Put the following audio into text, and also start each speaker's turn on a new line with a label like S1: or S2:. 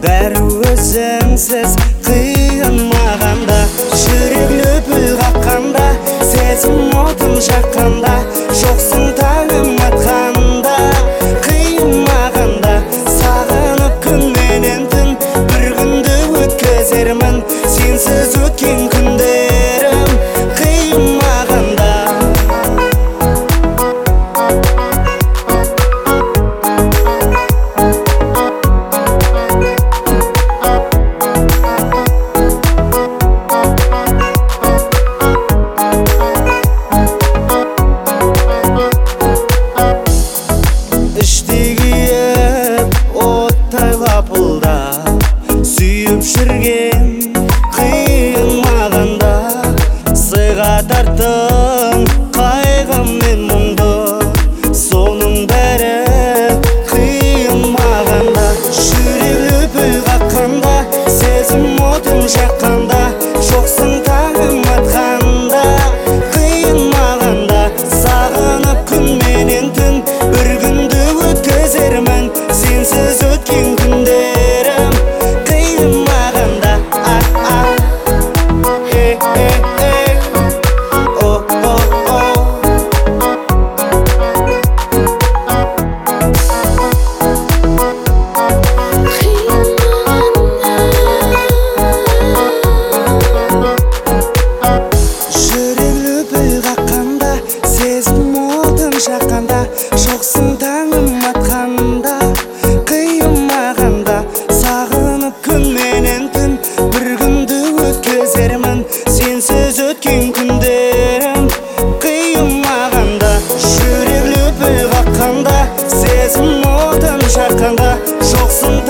S1: бәрі өзіңсіз қиынмағанда, жүрек лүпіл қаққанда, сезім отын жаққанда, жоқсың таңым атқанда, қиынмағанда, сағынып күн менен түн, бір күнді өткізермін, сенсіз өткен күндерім қиынмағанда. Оттай лапылдап, сүйіп жүрген қиынмағанда, сыйға тарттың қайғы мен мұңды, соның бәрі қиынмағанда, жүрек лүпіл қаққанда, сезім отын жаққанда, жоқсың таңым атқанда, қиынмағанда, сағынып күн менен түн, бір күнді өткізермін, сенсіз өткен күндерім қиынмағанда. Жүрек лүпіл қаққанда, сезім отын жаққанда, жоқсың таңым атқанда, қиынмағанда, сағынып күн менен түн, бір күнді өткізермін, сенсіз өткен күндерім қиынмағанда. Жүрек лүпіл қаққанда, сезім отын жаққанда, жоқсың